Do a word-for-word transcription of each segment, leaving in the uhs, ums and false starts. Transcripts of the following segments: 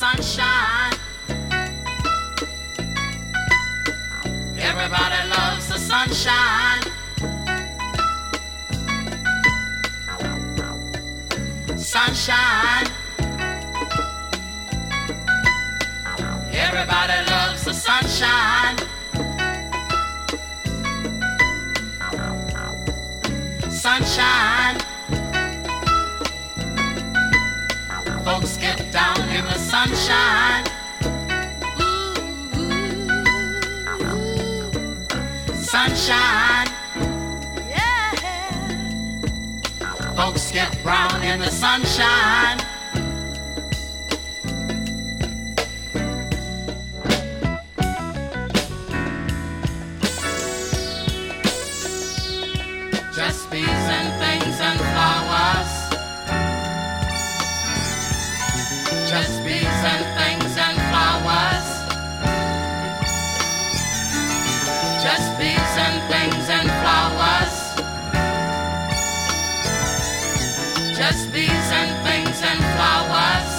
sunshine. Everybody loves the sunshine. Sunshine. Everybody loves the sunshine. Sunshine. Folks get down in the sunshine. Sunshine. Yeah. Folks get brown in the sunshine. Just bees and things and flowers. Just bees and things and flowers. Just bees and things and flowers. Just bees and things and flowers.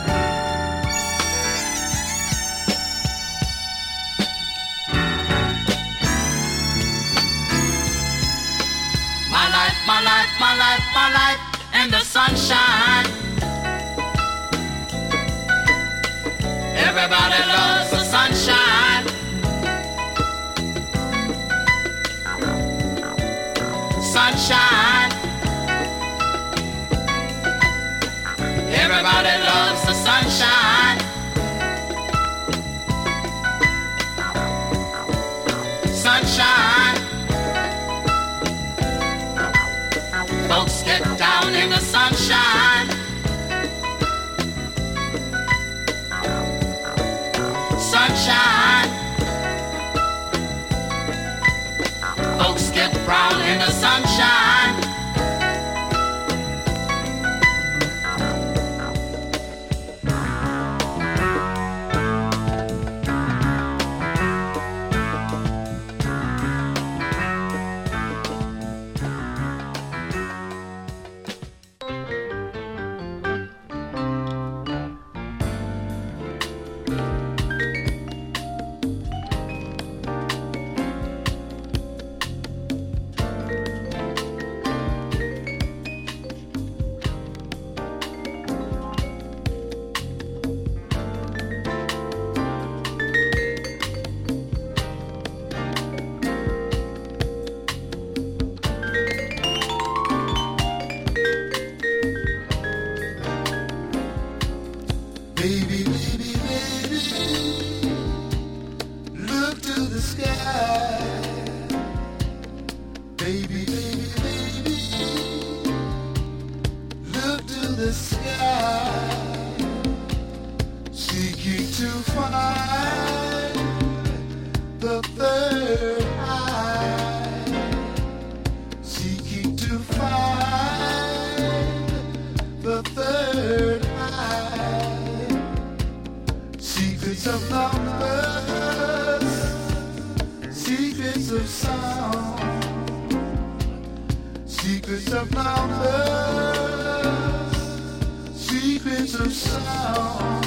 My life, my life, my life, my life in the sunshine. Everybody loves the sunshine. Sunshine. Everybody loves the sunshine. Sunshine. Folks get down in the sunshine. Sunshine. Folks get brown in the sunshine. Baby, baby, baby, look to the sky. Baby, baby, baby, look to the sky. Seeking to find the third eye. Seeking to find the third eye. Secrets of numbers, secrets of sound, secrets of numbers, secrets of sound,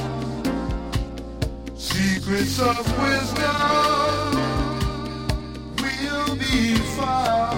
secrets of wisdom will be found.